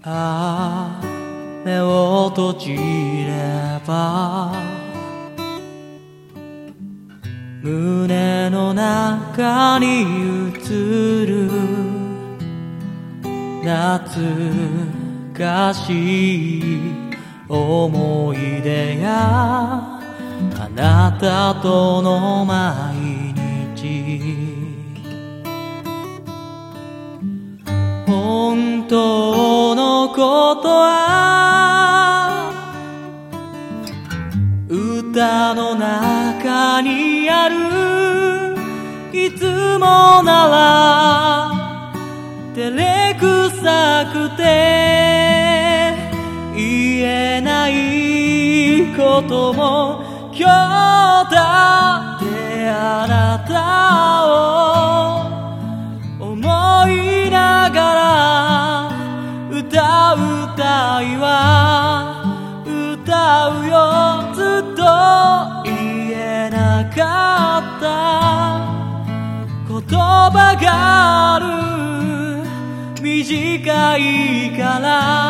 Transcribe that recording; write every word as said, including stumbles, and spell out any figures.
ああ目を閉じれば胸の中に映る懐かしい思い出やあなたとの毎日本当のことは歌の中にあるいつもなら照れくさくて言えないことも今日だってあなたを思いながら歌うたいは歌うよずっと言えなかった言葉がある短いから